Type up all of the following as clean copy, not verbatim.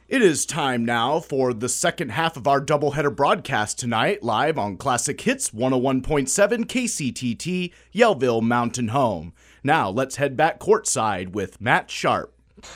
It is time now for the second half of our doubleheader broadcast tonight, live on Classic Hits 101.7 KCTT, Yellville Mountain Home. Now, let's head back courtside with Matt Sharp.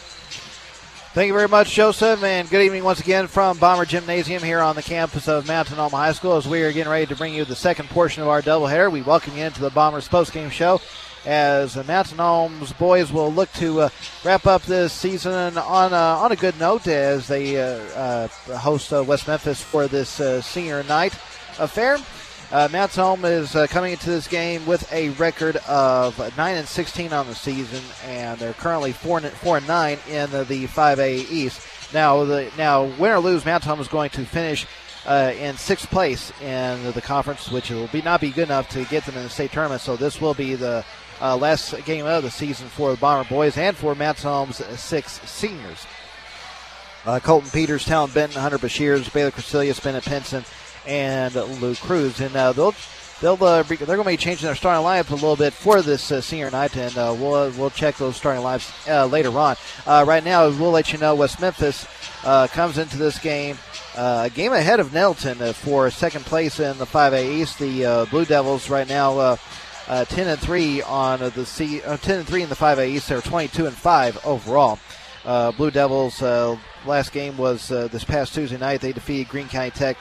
Thank you very much, Joseph, and good evening once again from Bomber Gymnasium here on the campus of Mountain Home High School as we are getting ready to bring you the second portion of our doubleheader. We welcome you into the Bombers postgame show as Mountain Home's boys will look to wrap up this season on a good note as they host West Memphis for this senior night affair. Mountain Home is coming into this game with a record of 9-16 on the season, and they're currently 4-9 in the 5A East. Now, win or lose, Mountain Home is going to finish in sixth place in the conference, which will not be good enough to get them in the state tournament. So this will be the last game of the season for the Bomber boys and for Mountain Home's 6 seniors. Colton Peters, Talon Benton, Hunter Bashirs, Baylor Cressilius, Bennett Pinson, and Luke Cruz. And they're going to be changing their starting lineup a little bit for this senior night, and we'll check those starting lineups later on. Right now, we'll let you know West Memphis comes into this game a game ahead of Nettleton for second place in the 5A East. The Blue Devils right now 10-3 on the 10-3 in the 5A East. They're 22-5 overall. Blue Devils last game was this past Tuesday night. They defeated Greene County Tech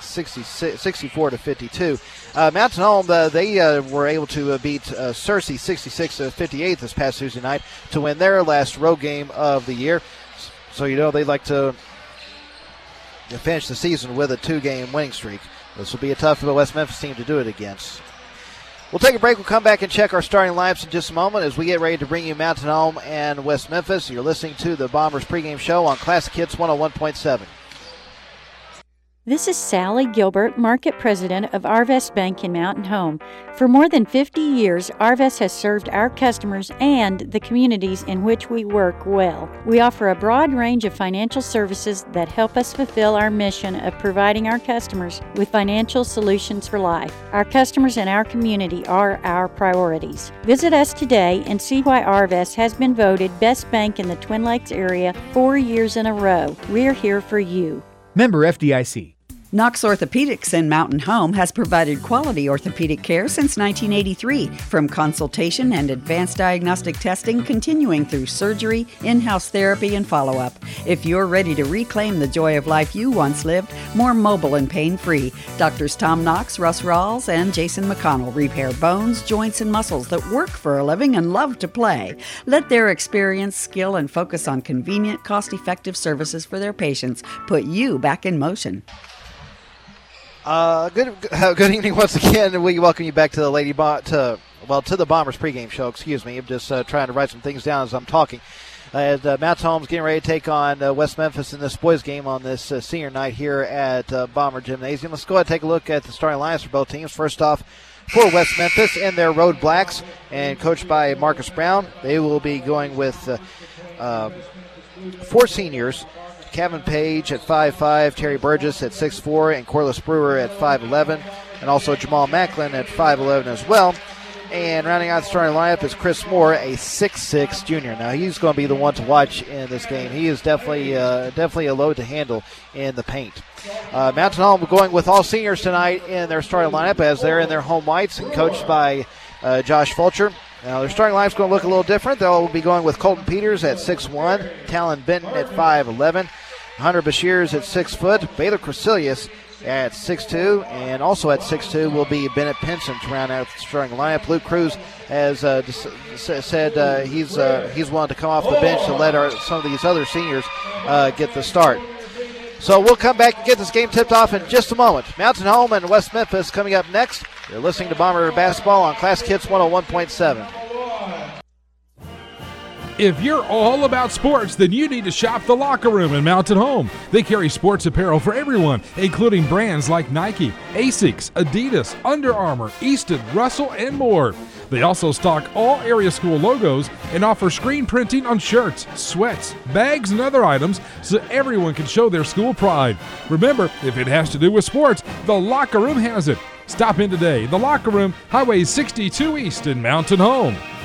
64-52. Mountain Home they were able to beat Searcy 66-58 this past Tuesday night to win their last road game of the year. So they'd like to finish the season with a 2-game winning streak. This will be a tough West Memphis team to do it against. We'll take a break. We'll come back and check our starting lineups in just a moment as we get ready to bring you Mountain Home and West Memphis. You're listening to the Bombers pregame show on Classic Hits 101.7. This is Sally Gilbert, Market President of Arvest Bank in Mountain Home. For more than 50 years, Arvest has served our customers and the communities in which we work well. We offer a broad range of financial services that help us fulfill our mission of providing our customers with financial solutions for life. Our customers and our community are our priorities. Visit us today and see why Arvest has been voted Best Bank in the Twin Lakes area 4 years in a row. We're here for you. Member FDIC. Knox Orthopedics in Mountain Home has provided quality orthopedic care since 1983, from consultation and advanced diagnostic testing continuing through surgery, in-house therapy, and follow-up. If you're ready to reclaim the joy of life you once lived, more mobile and pain-free, Doctors Tom Knox, Russ Rawls, and Jason McConnell repair bones, joints, and muscles that work for a living and love to play. Let their experience, skill, and focus on convenient, cost-effective services for their patients put you back in motion. Good evening once again. We welcome you back to the to the Bombers pregame show. Excuse me, I'm just trying to write some things down as I'm talking. Mountain Home's getting ready to take on West Memphis in this boys game on this senior night here at Bomber Gymnasium. Let's go ahead and take a look at the starting lineups for both teams. First off, for West Memphis in their Road Blacks and coached by Marcus Brown, they will be going with 4 seniors. Kevin Page at 5'5", Terry Burgess at 6'4", and Corliss Brewer at 5'11", and also Jamal Macklin at 5'11" as well. And rounding out the starting lineup is Chris Moore, a 6'6" junior. Now he's going to be the one to watch in this game. He is definitely a load to handle in the paint. Mountain Home going with all seniors tonight in their starting lineup as they're in their home whites and coached by Josh Fulcher. Now, their starting lineup's going to look a little different. They'll be going with Colton Peters at 6'1", Talon Benton at 5'11", Hunter Bashirs at 6 foot, Baylor Cressilius at 6'2", and also at 6'2" will be Bennett Pinson to round out the starting lineup. Luke Cruz has said he's willing to come off the bench to let some of these other seniors get the start. So we'll come back and get this game tipped off in just a moment. Mountain Home and West Memphis coming up next. You're listening to Bomber Basketball on Classic Hits 101.7. If you're all about sports, then you need to shop The Locker Room in Mountain Home. They carry sports apparel for everyone, including brands like Nike, Asics, Adidas, Under Armour, Easton, Russell, and more. They also stock all area school logos and offer screen printing on shirts, sweats, bags, and other items so everyone can show their school pride. Remember, if it has to do with sports, The Locker Room has it. Stop in today. The Locker Room, Highway 62 East in Mountain Home.